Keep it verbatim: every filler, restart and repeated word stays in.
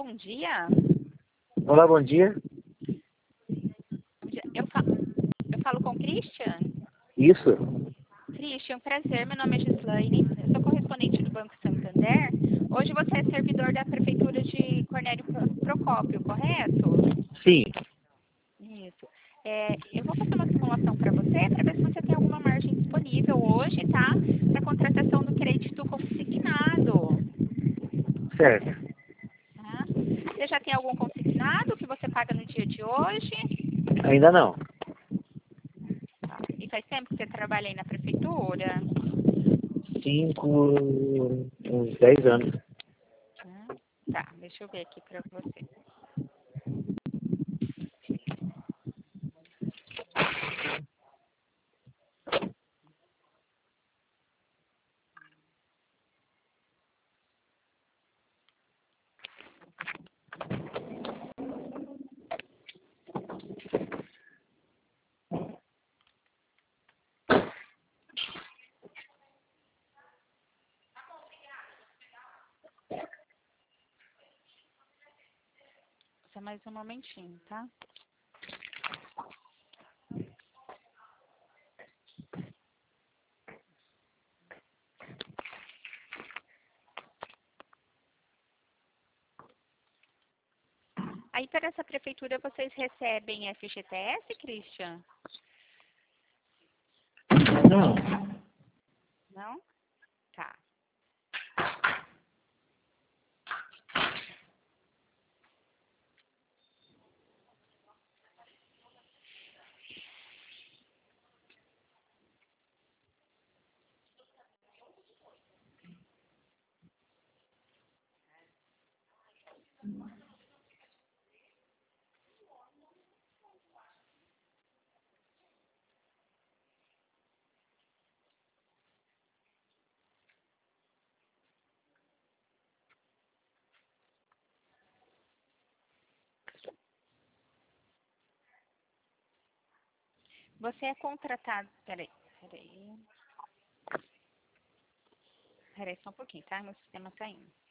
bom dia. Olá, bom dia. Eu falo, eu falo com o Christian. Isso. Christian, prazer, meu nome é Gislaine, eu sou correspondente do Banco Santander. Hoje você é servidor da Prefeitura de Cornélio Procópio, correto? Sim. Isso. É, eu vou fazer uma simulação para você, para ver se você tem alguma margem disponível hoje, tá? Para contratação do crédito consignado. Certo. Tá? Você já tem algum consignado que você paga no dia de hoje? Ainda não. Tá. E faz tempo que você trabalha aí na Prefeitura? Cinco, uns dez anos. Hum, Tá, deixa eu ver aqui para você. Só mais um momentinho, tá? Aí, para essa prefeitura, vocês recebem F G T S, Christian? Não. Não? Tá. Você é contratado... Peraí, peraí. Peraí só um pouquinho, tá? Meu sistema tá indo.